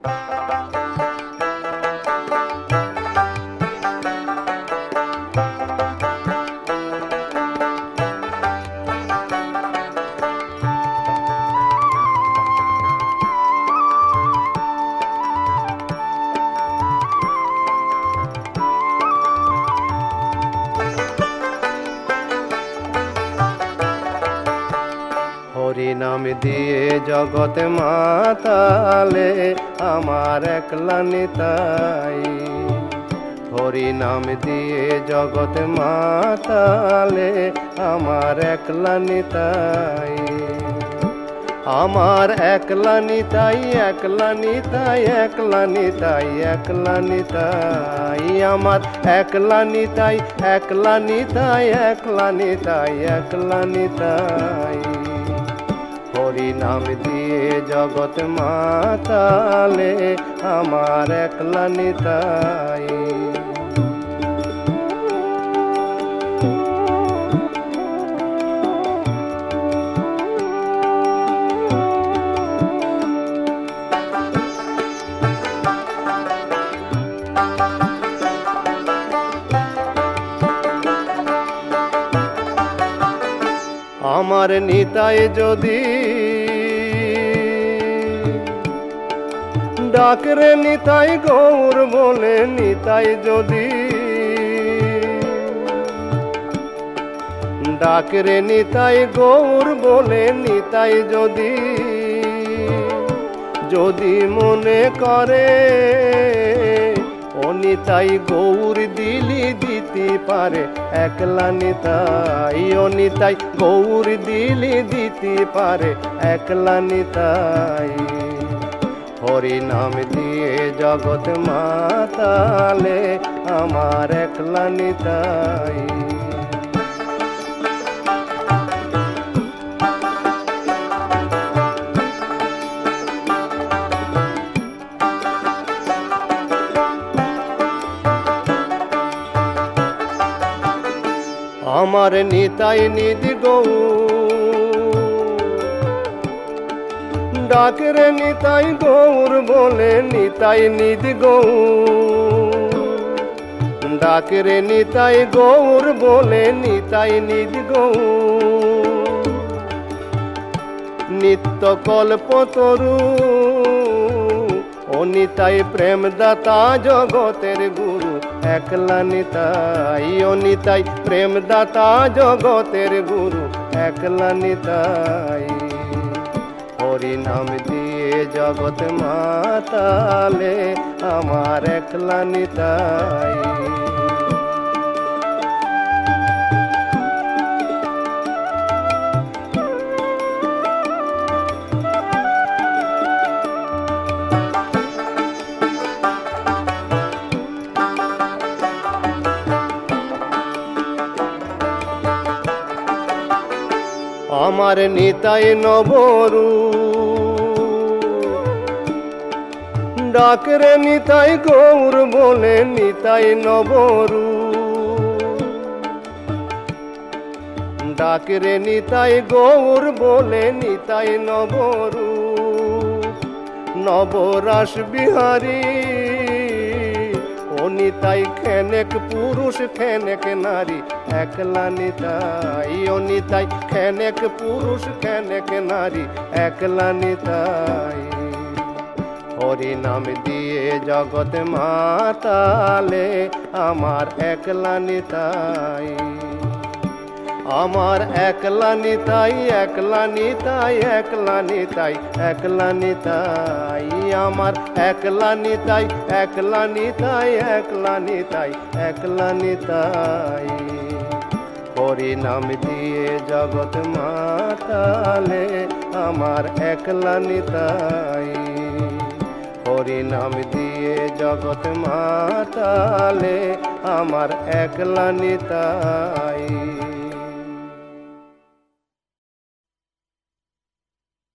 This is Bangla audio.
হরি নাম দিয়ে জগৎ মাতালে আমার একলা নিতাই। হরি নাম দিয়ে জগৎ মাতালে আমার একলা নিতাই। আমার একলা নিতাই, একলা নিতাই, একলা নিতাই, একলা নিতাই। আমার একলা নিতাই, একলা নিতাই, একলা নিতাই, একলা নিতাই। হরি নাম দিয়ে জগৎ মাতালে আমার একলা নিতাই। আমার নিতাই যদি ডাকরে নিতাই গৌর বলে, নিতাই যদি ডাকরে নিতাই গৌর বলে, নিতাই যদি যদি মনে করে ও নিতাই গৌর দিলি দিতে পারে একলা নিতাই। ও নিতাই গৌর দিলি দিতে পারে একলা নিতাই। হরি নাম দিয়ে জগৎ মাতালে আমার একলা নিতাই। আমার নিতাই নিধি গৌর ডাকরে নিতাই গৌর বলে, নিতাই নিধি গৌর ডাকরে নিতাই গৌর বলে, নিতাই নিধি গৌর নিত্য কল্পতরু ও নিতাই প্রেম দাতা জগতের গুরু একলা নিতাই। ও নিতাই প্রেম দাতা জগতের গুরু একলা নিতাই। হরি নাম দিয়ে জগৎ মাতালে আমার একলা নিতাই। আমার নিতাই নবরু ডাকরে নিতাই গৌর বলে, নিতাই নবরু ডাকরে নিতাই গৌর বলে, নিতাই নবরু নবরাস বিহারী ও নিতাই খেনেক পুরুষ খেনেক নারী একলা নিতাই। ও নিতাই খেনেক পুরুষ খেনেক নারী একলা নিতাই। হরি নাম দিয়ে জগৎ মাতালে আমার একলা নিতাই। আমার একলা নিতাই, একলা নিতাই, একলা নিতাই, একলা নিতাই। আমার একলা নিতাই, একলা নিতাই, একলা নিতাই, একলা নিতাই। হরি নাম দিয়ে জগৎ মাতালে আমার একলা নিতাই। হরি নাম দিয়ে জগৎ মাতালে আমার একলা নিতাই।